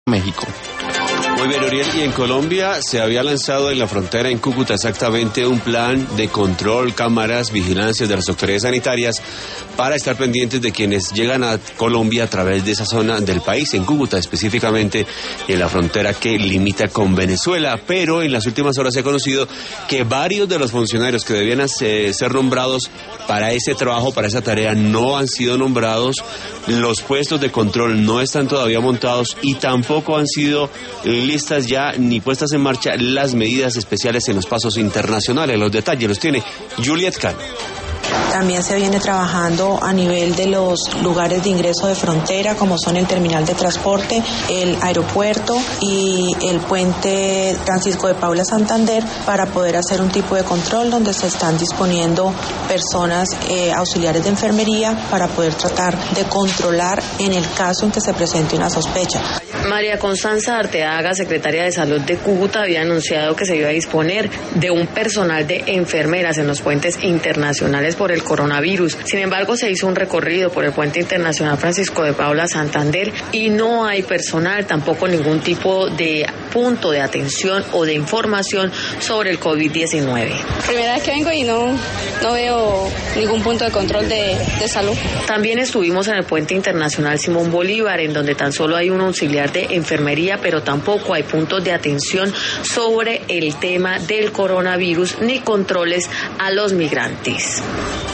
México. Muy bien, Uriel, y en Colombia se había lanzado en la frontera en Cúcuta exactamente un plan de control, cámaras, vigilancia de las autoridades sanitarias para estar pendientes de quienes llegan a Colombia a través de esa zona del país, en Cúcuta específicamente, en la frontera que limita con Venezuela. Pero en las últimas horas se ha conocido que varios de los funcionarios que debían ser nombrados para ese trabajo, para esa tarea, no han sido nombrados. Los puestos de control no están todavía montados y tampoco han sido listas ya ni puestas en marcha las medidas especiales en los pasos internacionales. Los detalles los tiene Juliet Cano. También se viene trabajando a nivel de los lugares de ingreso de frontera, como son el terminal de transporte, el aeropuerto y el puente Francisco de Paula Santander, para poder hacer un tipo de control donde se están disponiendo personas auxiliares de enfermería para poder tratar de controlar en el caso en que se presente una sospecha. María Constanza Arteaga, secretaria de Salud de Cúcuta, había anunciado que se iba a disponer de un personal de enfermeras en los puentes internacionales por el coronavirus. Sin embargo, se hizo un recorrido por el puente internacional Francisco de Paula Santander y no hay personal, tampoco ningún tipo de punto de atención o de información sobre el COVID-19. Primera vez que vengo y no veo ningún punto de control de salud. También estuvimos en el puente internacional Simón Bolívar, en donde tan solo hay un auxiliar de enfermería, pero tampoco hay puntos de atención sobre el tema del coronavirus ni controles a los migrantes.